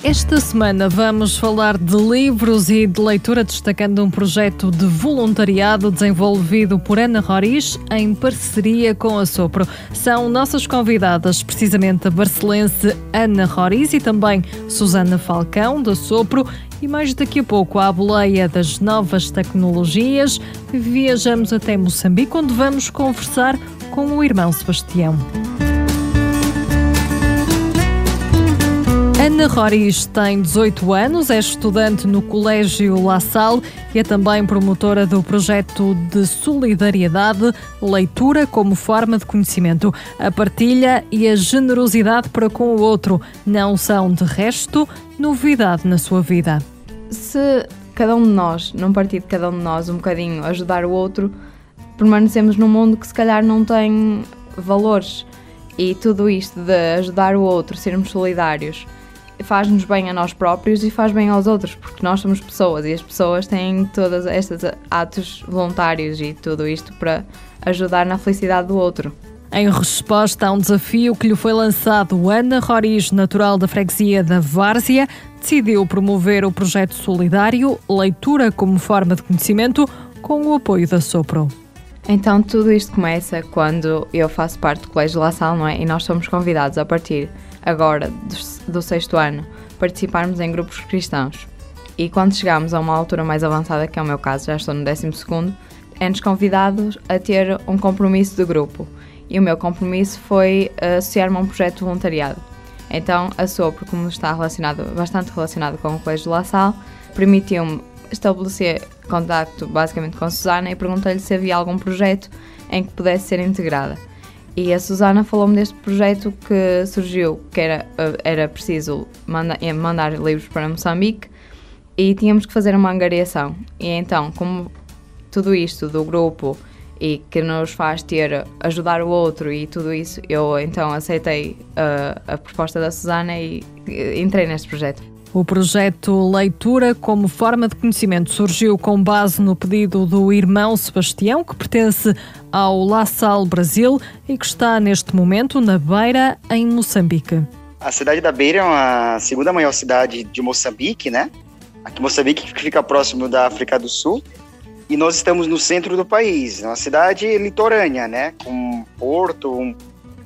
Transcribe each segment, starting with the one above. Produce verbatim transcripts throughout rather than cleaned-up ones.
Esta semana vamos falar de livros e de leitura, destacando um projeto de voluntariado desenvolvido por Ana Roriz em parceria com a Sopro. São nossas convidadas, precisamente a barcelense Ana Roriz e também Susana Falcão, da Sopro. E mais daqui a pouco, à boleia das novas tecnologias, viajamos até Moçambique, onde vamos conversar com o irmão Sebastião. Ana Roriz tem dezoito anos, é estudante no Colégio La Salle e é também promotora do projeto de solidariedade Leitura como forma de conhecimento. A partilha e a generosidade para com o outro não são, de resto, novidade na sua vida. Se cada um de nós, num partir de cada um de nós, um bocadinho ajudar o outro, permanecemos num mundo que se calhar não tem valores. E tudo isto de ajudar o outro, sermos solidários, faz-nos bem a nós próprios e faz bem aos outros, porque nós somos pessoas e as pessoas têm todos estes atos voluntários e tudo isto para ajudar na felicidade do outro. Em resposta a um desafio que lhe foi lançado, Ana Roriz, natural da freguesia da Várzea, decidiu promover o projeto solidário Leitura como forma de conhecimento com o apoio da Sopro. Então tudo isto começa quando eu faço parte do Colégio La Salle, não é? E nós somos convidados a partir agora do, do sexto ano participarmos em grupos cristãos. E quando chegamos a uma altura mais avançada, que é o meu caso, já estou no décimo segundo, é-nos convidados a ter um compromisso de grupo. E o meu compromisso foi associar-me a um projeto de voluntariado. Então a Sopro, como está relacionado, bastante relacionado com o Colégio La Salle, permitiu-me estabelecer contacto basicamente com a Susana e perguntei-lhe se havia algum projeto em que pudesse ser integrada. E a Susana falou-me deste projeto que surgiu, que era, era preciso manda, mandar livros para Moçambique e tínhamos que fazer uma angariação. E então, como tudo isto do grupo e que nos faz ter, ajudar o outro e tudo isso, eu então aceitei a, a proposta da Susana e entrei neste projeto. O projeto Leitura como forma de conhecimento surgiu com base no pedido do irmão Sebastião, que pertence ao La Salle Brasil e que está neste momento na Beira, em Moçambique. A cidade da Beira é a segunda maior cidade de Moçambique, né? Aqui Moçambique fica próximo da África do Sul e nós estamos no centro do país, uma cidade litorânea, né? Com porto, um,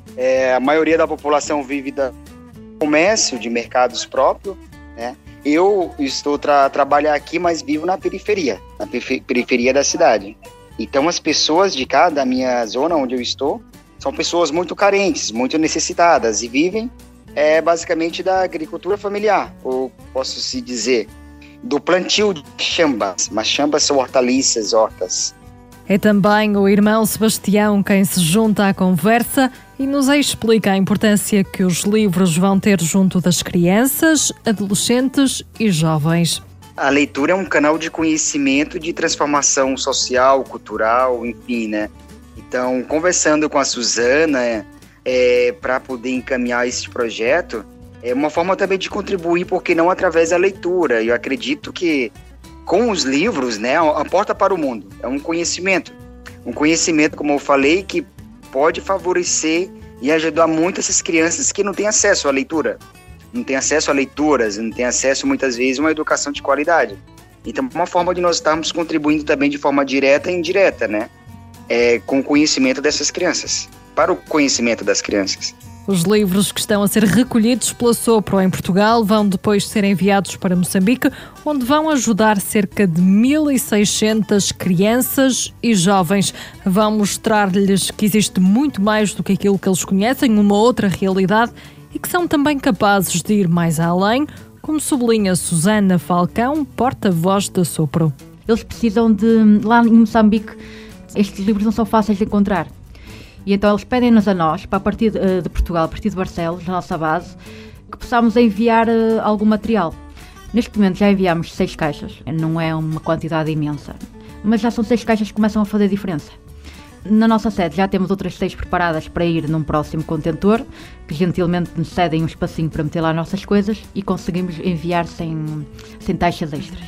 é, a maioria da população vive da comércio, de mercados próprios. É. Eu estou tra- trabalhar aqui, mas vivo na periferia, na perif- periferia da cidade. Então as pessoas de cá, da minha zona onde eu estou, são pessoas muito carentes, muito necessitadas e vivem é, basicamente da agricultura familiar, ou posso se dizer, do plantio de chambas, mas chambas são hortaliças, hortas. É também o irmão Sebastião quem se junta à conversa e nos explica a importância que os livros vão ter junto das crianças, adolescentes e jovens. A leitura é um canal de conhecimento, de transformação social, cultural, enfim, né? Então, conversando com a Susana é, para poder encaminhar esse projeto, é uma forma também de contribuir, porque não através da leitura. Eu acredito que com os livros, né, a porta para o mundo é um conhecimento. Um conhecimento, como eu falei, que pode favorecer e ajudar muito essas crianças que não têm acesso à leitura, não têm acesso a leituras, não têm acesso muitas vezes a uma educação de qualidade. Então, uma forma de nós estarmos contribuindo também de forma direta e indireta, né, é, com o conhecimento dessas crianças, para o conhecimento das crianças. Os livros que estão a ser recolhidos pela Sopro em Portugal vão depois ser enviados para Moçambique, onde vão ajudar cerca de mil e seiscentas crianças e jovens. Vão mostrar-lhes que existe muito mais do que aquilo que eles conhecem, uma outra realidade, e que são também capazes de ir mais além, como sublinha Susana Falcão, porta-voz da Sopro. Eles precisam de... Lá em Moçambique, estes livros não são fáceis de encontrar. E então eles pedem-nos a nós, para a partir de, de Portugal, a partir de Barcelos, na nossa base, que possamos enviar uh, algum material. Neste momento já enviamos seis caixas, não é uma quantidade imensa, mas já são seis caixas que começam a fazer diferença. Na nossa sede já temos outras seis preparadas para ir num próximo contentor, que gentilmente nos cedem um espacinho para meter lá as nossas coisas e conseguimos enviar sem, sem taxas extras.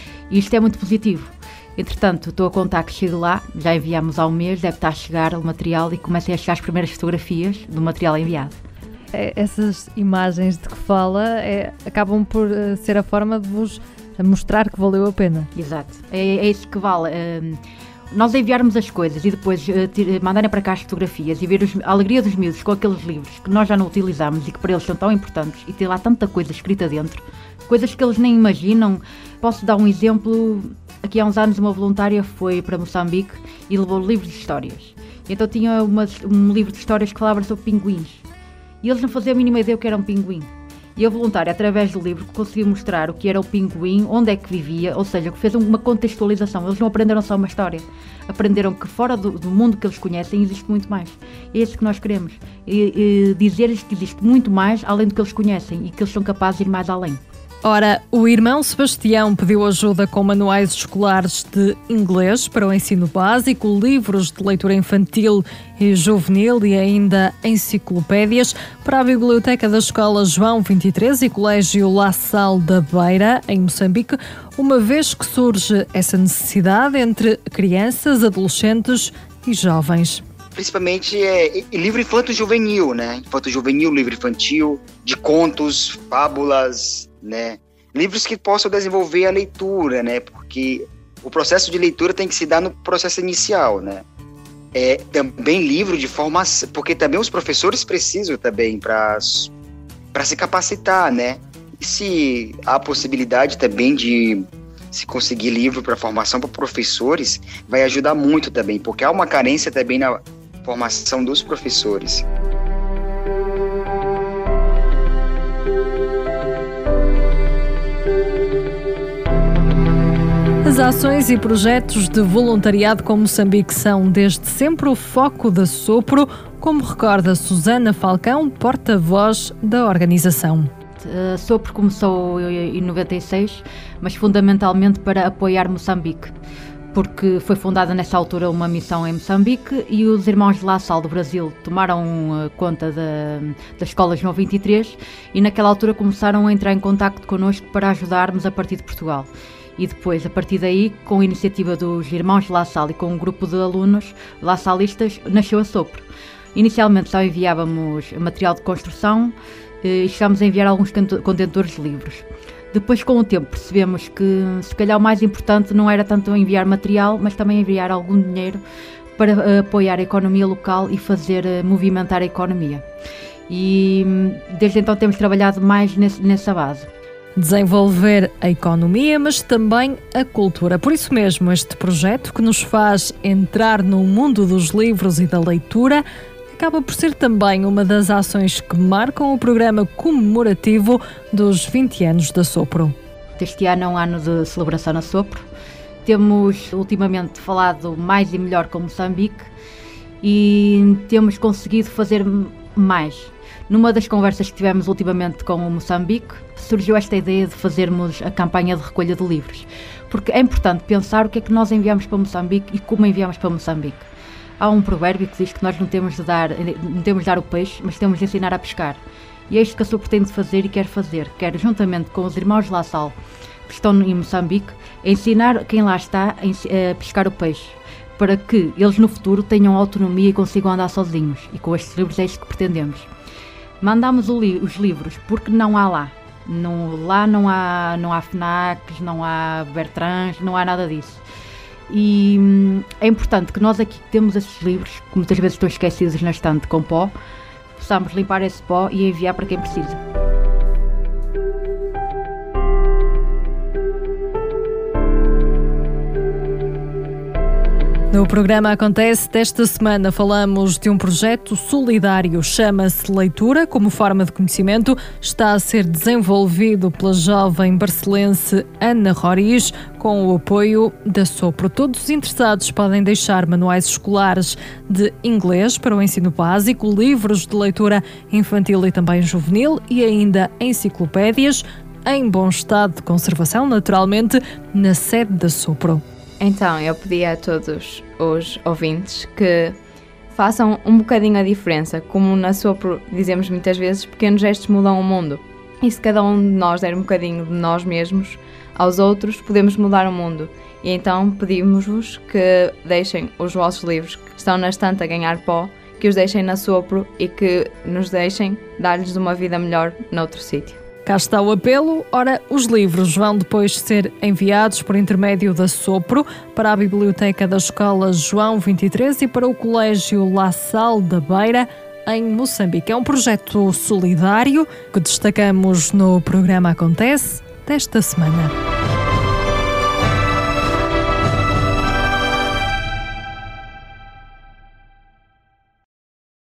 E isto é muito positivo. Entretanto, estou a contar que chegue lá, já enviámos há um mês, deve estar a chegar o material e comecem a chegar as primeiras fotografias do material enviado. Essas imagens de que fala é, acabam por ser a forma de vos mostrar que valeu a pena. Exato, é, é isso que vale. Um, nós enviarmos as coisas e depois uh, tir, mandarem para cá as fotografias e ver os, a alegria dos miúdos com aqueles livros que nós já não utilizamos e que para eles são tão importantes e ter lá tanta coisa escrita dentro, coisas que eles nem imaginam. Posso dar um exemplo. Aqui há uns anos uma voluntária foi para Moçambique e levou livros de histórias. Então tinha uma, um livro de histórias que falava sobre pinguins. E eles não faziam a mínima ideia o que era um pinguim. E a voluntária, através do livro, conseguiu mostrar o que era o pinguim, onde é que vivia, ou seja, que fez uma contextualização. Eles não aprenderam só uma história, aprenderam que fora do, do mundo que eles conhecem existe muito mais. É isso que nós queremos, e, e dizer-lhes que existe muito mais além do que eles conhecem e que eles são capazes de ir mais além. Ora, o irmão Sebastião pediu ajuda com manuais escolares de inglês para o ensino básico, livros de leitura infantil e juvenil e ainda enciclopédias para a biblioteca da Escola João vinte e três e Colégio La Salle da Beira, em Moçambique, uma vez que surge essa necessidade entre crianças, adolescentes e jovens. Principalmente é, livro infanto-juvenil, né? Infanto-juvenil, livro infantil, de contos, fábulas, né? Livros que possam desenvolver a leitura, né? Porque o processo de leitura tem que se dar no processo inicial, né? É, também livro de formação, porque também os professores precisam também para para se capacitar, né? E se há possibilidade também de se conseguir livro para formação para professores, vai ajudar muito também, porque há uma carência também na formação dos professores. As ações e projetos de voluntariado com Moçambique são desde sempre o foco da Sopro, como recorda Susana Falcão, porta-voz da organização. A Sopro começou em noventa e seis, mas fundamentalmente para apoiar Moçambique, porque foi fundada nessa altura uma missão em Moçambique e os irmãos de La Salle do Brasil tomaram conta da, da Escola João vinte e três e naquela altura começaram a entrar em contacto connosco para ajudarmos a partir de Portugal. E depois, a partir daí, com a iniciativa dos irmãos de La Salle e com um grupo de alunos laçalistas, nasceu a Sopro. Inicialmente só enviávamos material de construção e chegámos a enviar alguns contentores de livros. Depois, com o tempo, percebemos que se calhar o mais importante não era tanto enviar material, mas também enviar algum dinheiro para apoiar a economia local e fazer movimentar a economia. E desde então temos trabalhado mais nesse, nessa base. Desenvolver a economia, mas também a cultura. Por isso mesmo, este projeto que nos faz entrar no mundo dos livros e da leitura acaba por ser também uma das ações que marcam o programa comemorativo dos vinte anos da Sopro. Este ano é um ano de celebração na Sopro. Temos ultimamente falado mais e melhor com Moçambique e temos conseguido fazer mais. Numa das conversas que tivemos ultimamente com o Moçambique, surgiu esta ideia de fazermos a campanha de recolha de livros, porque é importante pensar o que é que nós enviamos para Moçambique e como enviamos para Moçambique. Há um provérbio que diz que nós não temos de dar, não temos de dar o peixe, mas temos de ensinar a pescar. E é isto que a Sopro tem de fazer e quer fazer, quer juntamente com os irmãos de La Salle, que estão em Moçambique, ensinar quem lá está a pescar o peixe, para que eles no futuro tenham autonomia e consigam andar sozinhos. E com estes livros é isto que pretendemos. Mandamos li- os livros porque não há lá. No, lá não há, não há FNACs, não há Bertrands, não há nada disso. E hum, é importante que nós aqui que temos esses livros, que muitas vezes estão esquecidos na estante com pó, possamos limpar esse pó e enviar para quem precisa. No programa Acontece desta semana falamos de um projeto solidário, chama-se Leitura, como forma de conhecimento, está a ser desenvolvido pela jovem barcelense Ana Roriz, com o apoio da Sopro. Todos os interessados podem deixar manuais escolares de inglês para o ensino básico, livros de leitura infantil e também juvenil e ainda enciclopédias em bom estado de conservação, naturalmente, na sede da Sopro. Então, eu pedi a todos os ouvintes que façam um bocadinho a diferença. Como na Sopro dizemos muitas vezes, pequenos gestos mudam o mundo. E se cada um de nós der um bocadinho de nós mesmos aos outros, podemos mudar o mundo. E então pedimos-vos que deixem os vossos livros que estão na estante a ganhar pó que os deixem na Sopro e que nos deixem dar-lhes uma vida melhor noutro sítio. Cá está o apelo. Ora, os livros vão depois ser enviados por intermédio da Sopro para a Biblioteca da Escola João vinte e três e para o Colégio La Salle da Beira, em Moçambique. É um projeto solidário que destacamos no programa Acontece desta semana.